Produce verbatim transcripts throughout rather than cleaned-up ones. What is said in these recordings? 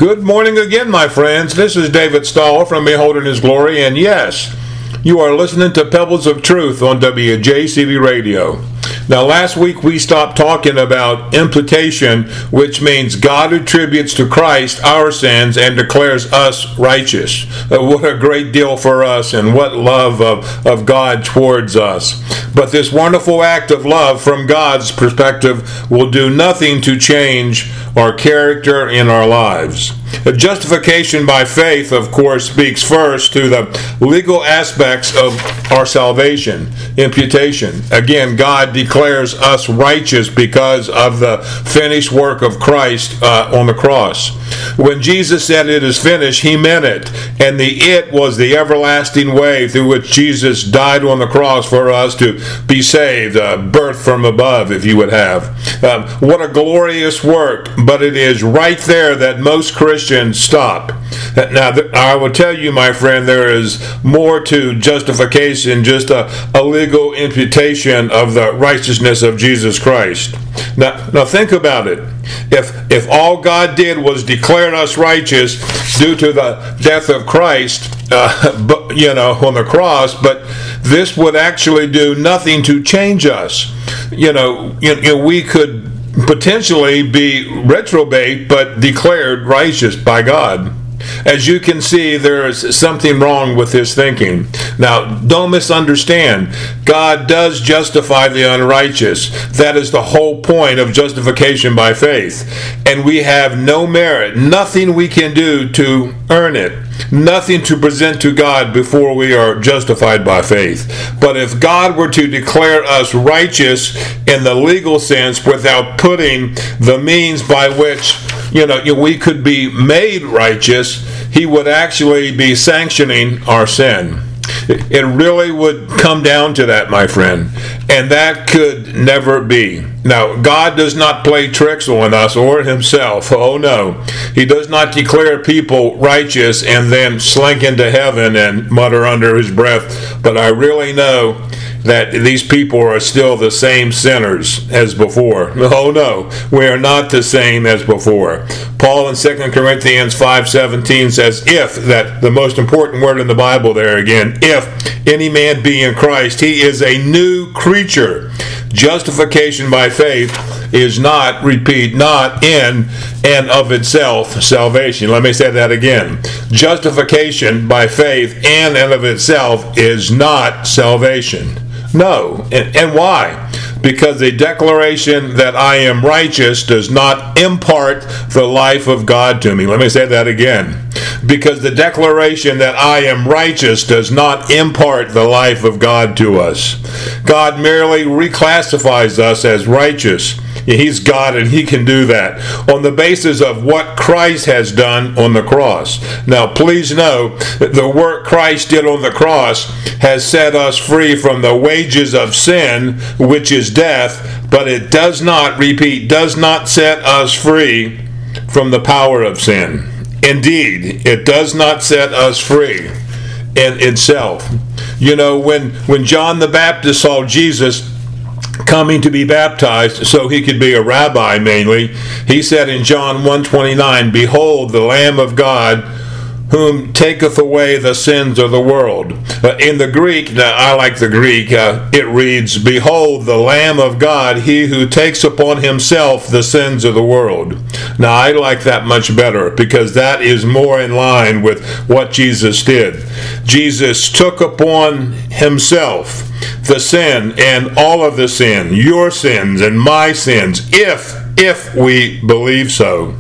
Good morning again, my friends. This is David Stahl from Beholding His Glory, and yes, you are listening to Pebbles of Truth on W J C V Radio. Now, last week we stopped talking about imputation, which means God attributes to Christ our sins and declares us righteous. Uh, what a great deal for us, and what love of, of God towards us. But this wonderful act of love from God's perspective will do nothing to change our character in our lives. The justification by faith, of course, speaks first to the legal aspects of our salvation, imputation. Again, God declares us righteous because of the finished work of Christ uh, on the cross. When Jesus said it is finished, he meant it. And the it was the everlasting way through which Jesus died on the cross for us to be saved, uh, birth from above, if you would have. Uh, what a glorious work, but it is right there that most Christians stop. Now, I will tell you, my friend, there is more to justification, just a, a legal imputation of the righteousness of Jesus Christ. Now, now think about it. If if all God did was declare us righteous due to the death of Christ, uh, but, you know, on the cross, but this would actually do nothing to change us. You know, you, you know we could potentially be reprobate, but declared righteous by God. As you can see, there is something wrong with this thinking. Now, don't misunderstand. God does justify the unrighteous. That is the whole point of justification by faith. And we have no merit, nothing we can do to earn it, nothing to present to God before we are justified by faith. But if God were to declare us righteous in the legal sense without putting the means by which you know we could be made righteous, he would actually be sanctioning our sin. It really would come down to that, my friend, and that could never be. Now, God does not play tricks on us or himself. Oh no, he does not declare people righteous and then slink into heaven and mutter under his breath, but I really know that these people are still the same sinners as before. Oh no, we are not the same as before. Paul in Second Corinthians five seventeen says, if, that the most important word in the Bible there again, if any man be in Christ, he is a new creature. Justification by faith is not, repeat, not in and of itself salvation. Let me say that again. Justification by faith in and of itself is not salvation. No. And, and why? Because the declaration that I am righteous does not impart the life of God to me. Let me say that again. Because the declaration that I am righteous does not impart the life of God to us. God merely reclassifies us as righteous. He's God and he can do that on the basis of what Christ has done on the cross. Now, please know that the work Christ did on the cross has set us free from the wages of sin, which is death, but it does not, repeat, does not set us free from the power of sin. Indeed, it does not set us free in itself. You know, when, when John the Baptist saw Jesus coming to be baptized so he could be a rabbi mainly, he said in John one twenty-nine, behold the Lamb of God whom taketh away the sins of the world. Uh, in the Greek, now I like the Greek, uh, it reads, behold the Lamb of God, he who takes upon himself the sins of the world. Now I like that much better because that is more in line with what Jesus did. Jesus took upon himself the sin and all of the sin, your sins and my sins, if, if we believe so.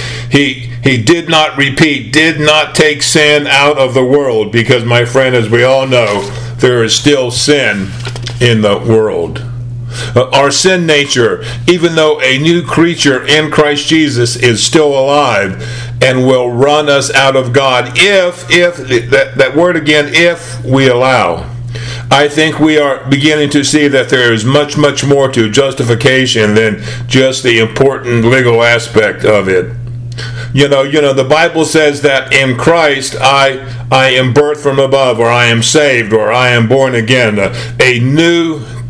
He He did not, repeat, did not take sin out of the world because, my friend, as we all know, there is still sin in the world. Uh, our sin nature, even though a new creature in Christ Jesus is still alive and will run us out of God, if, if, that, that word again, if we allow. I think we are beginning to see that there is much, much more to justification than just the important legal aspect of it. You know, you know, the Bible says that in Christ I I am birthed from above, or I am saved, or I am born again, a, a new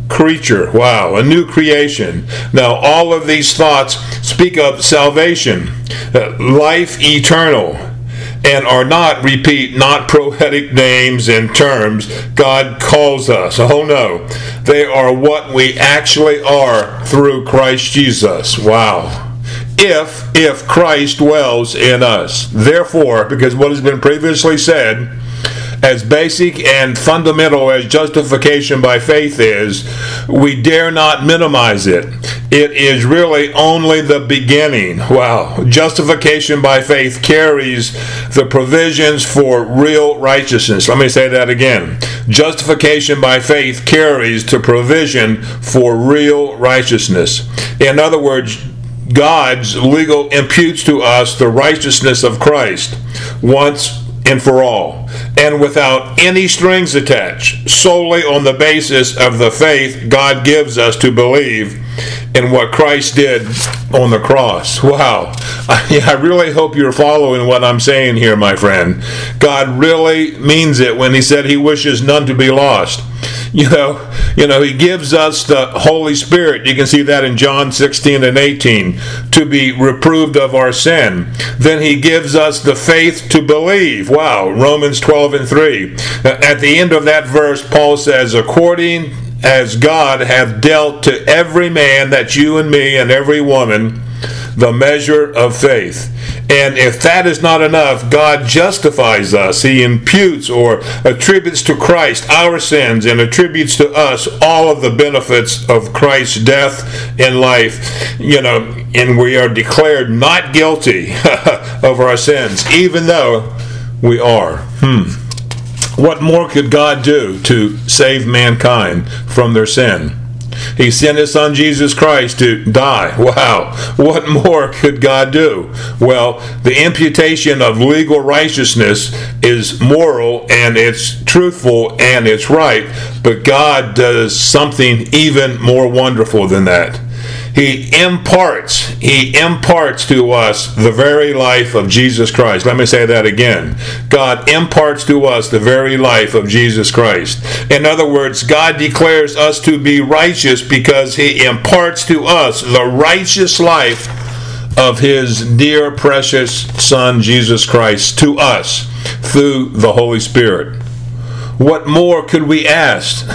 creature. Wow, a new creation. Now, all of these thoughts speak of salvation, uh, life eternal, and are not, repeat, not poetic names and terms God calls us. Oh no, they are what we actually are through Christ Jesus. Wow. If, if Christ dwells in us. Therefore, because what has been previously said, as basic and fundamental as justification by faith is, we dare not minimize it. It is really only the beginning. Wow. Justification by faith carries the provisions for real righteousness. Let me say that again. Justification by faith carries the provision for real righteousness. In other words, God's legal imputes to us the righteousness of Christ once and for all, and without any strings attached, solely on the basis of the faith God gives us to believe in what Christ did on the cross. Wow. I, I really hope you're following what I'm saying here, my friend. God really means it when he said he wishes none to be lost. You know, you know, he gives us the Holy Spirit. You can see that in John sixteen and eighteen, to be reproved of our sin. Then he gives us the faith to believe. Wow, Romans twelve and three. At the end of that verse, Paul says, according as God hath dealt to every man, that's you and me and every woman, the measure of faith. And if that is not enough, God justifies us. He imputes or attributes to Christ our sins and attributes to us all of the benefits of Christ's death and life. You know, and we are declared not guilty of our sins, even though we are. Hmm. What more could God do to save mankind from their sin? He sent his son Jesus Christ to die. Wow. What more could God do? Well, the imputation of legal righteousness is moral and it's truthful and it's right, but God does something even more wonderful than that. He imparts, he imparts to us the very life of Jesus Christ. Let me say that again. God imparts to us the very life of Jesus Christ. In other words, God declares us to be righteous because he imparts to us the righteous life of his dear, precious Son, Jesus Christ, to us through the Holy Spirit. What more could we ask?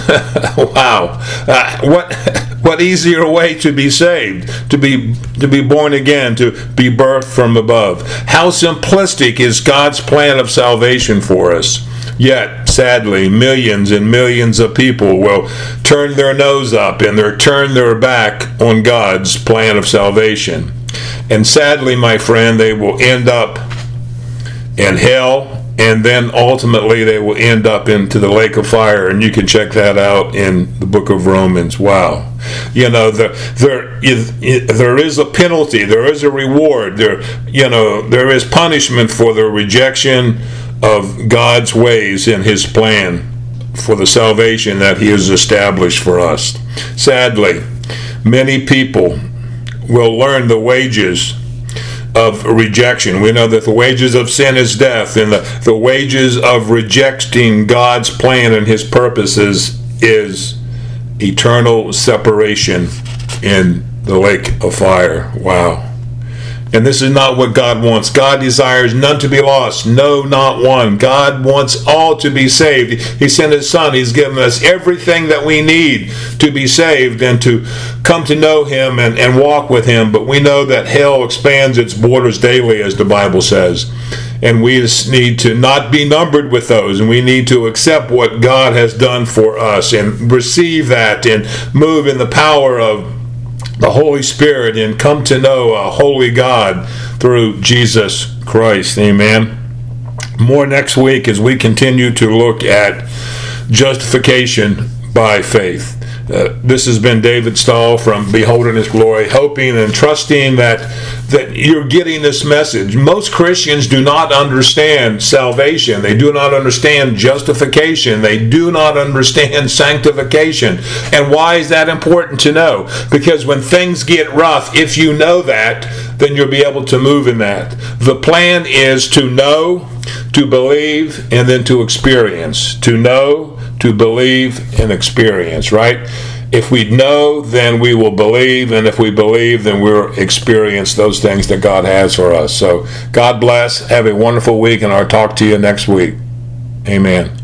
Wow. Uh, what what easier way to be saved, to be to be born again, to be birthed from above? How simplistic is God's plan of salvation for us? Yet, sadly, millions and millions of people will turn their nose up and they'll turn their back on God's plan of salvation. And sadly, my friend, they will end up in hell, and then ultimately they will end up into the lake of fire. And you can check that out in the book of Romans. Wow. You know, the, there is, there is a penalty, there is a reward, there, you know, there is punishment for the rejection of God's ways and his plan for the salvation that he has established for us. Sadly, many people will learn the wages of rejection. We know that the wages of sin is death, and the, the wages of rejecting God's plan and his purposes is eternal separation in the lake of fire. Wow. And this is not what God wants. God desires none to be lost. No, not one. God wants all to be saved. He sent his son. He's given us everything that we need to be saved and to come to know him and, and walk with him. But we know that hell expands its borders daily, as the Bible says. And we just need to not be numbered with those. And we need to accept what God has done for us and receive that and move in the power of the Holy Spirit and come to know a holy God through Jesus Christ. Amen. More next week as we continue to look at justification by faith. Uh, this has been David Stahl from Beholding His Glory, hoping and trusting that that you're getting this message. Most Christians do not understand salvation. They do not understand justification. They do not understand sanctification. And why is that important to know? Because when things get rough, if you know that, then you'll be able to move in that. The plan is to know, to believe, and then to experience. To know, to believe, and experience, right? If we know, then we will believe, and if we believe, then we'll experience those things that God has for us. So God bless. Have a wonderful week, and I'll talk to you next week. Amen.